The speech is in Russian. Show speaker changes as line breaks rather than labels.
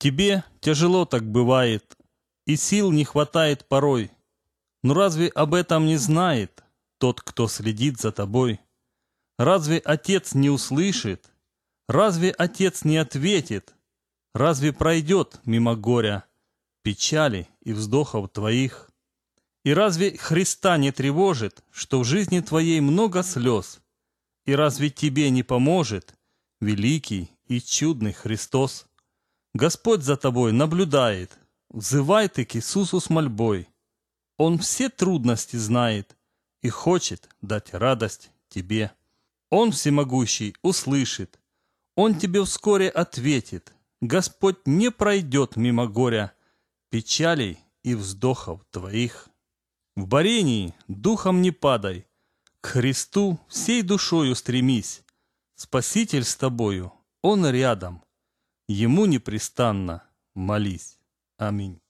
Тебе тяжело так бывает, и сил не хватает порой. Но разве об этом не знает тот, кто следит за тобой? Разве Отец не услышит? Разве Отец не ответит? Разве пройдет мимо горя, печали и вздохов твоих? И разве Христа не тревожит, что в жизни твоей много слез? И разве тебе не поможет великий и чудный Христос? Господь за тобой наблюдает, взывай ты к Иисусу с мольбой. Он все трудности знает и хочет дать радость тебе. Он всемогущий услышит, Он тебе вскоре ответит. Господь не пройдет мимо горя, печалей и вздохов твоих. В борении духом не падай, к Христу всей душою стремись. Спаситель с тобою, Он рядом, Ему непрестанно молись. Аминь.